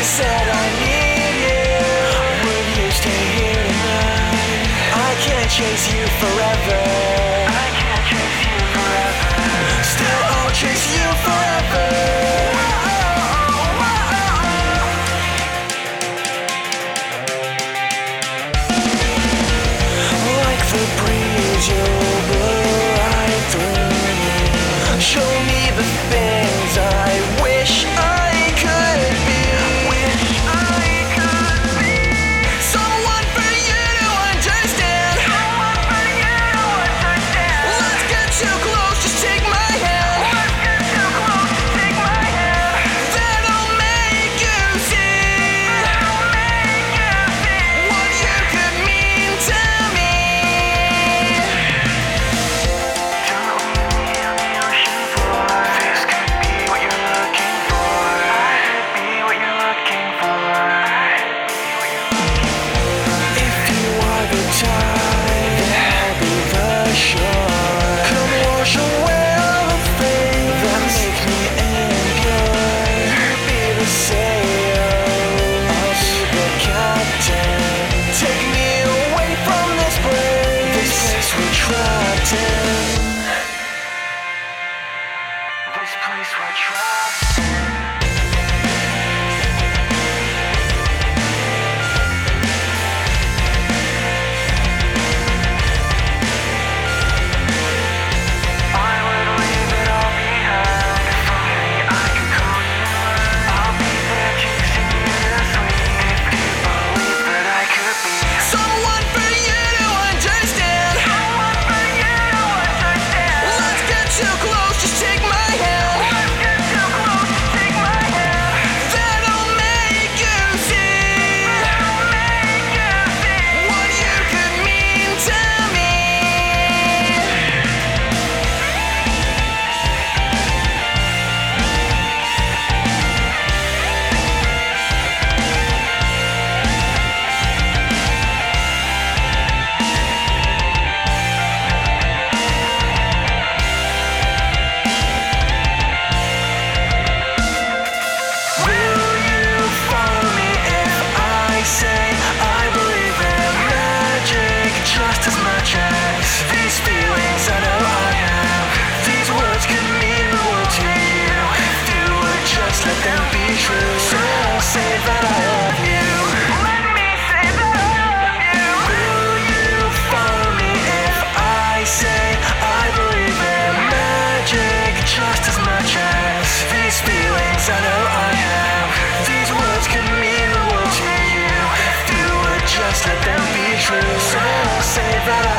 I said I need you. Would you stay here tonight? I can't chase you forever. I can't chase you forever. Still I'll chase you forever. Like the breeze, you'll blow right through me. Show me the things I wish I could be. Someone for you to understand. Let's get too close, just take my hand. That'll make you see what you could mean to me. This could be what you're looking for. I could be what you're looking for. If you are the tide, then I'll be the shore. Come wash away all the things that make me impure. You be the sail, I'll be the captain. Take me away from this place we're trapped in. This place we're trapped in. I would leave it all behind. If only I could call you mine. I'll be there chasing you this week. If you believe that I could be someone for you to understand. Let's get too close, just take my hand. That'll make you see what you could mean to me. Will you follow me if I say I believe in magic just as much as these feelings I know I have? These words could mean the world to you if you would just let them be true. So I'll say that I love you. Let me say that I love you. Will you follow me if I say I believe in magic just as much as these feelings I know I have? These words could mean the world to you if you would just let them be true. So I'll say that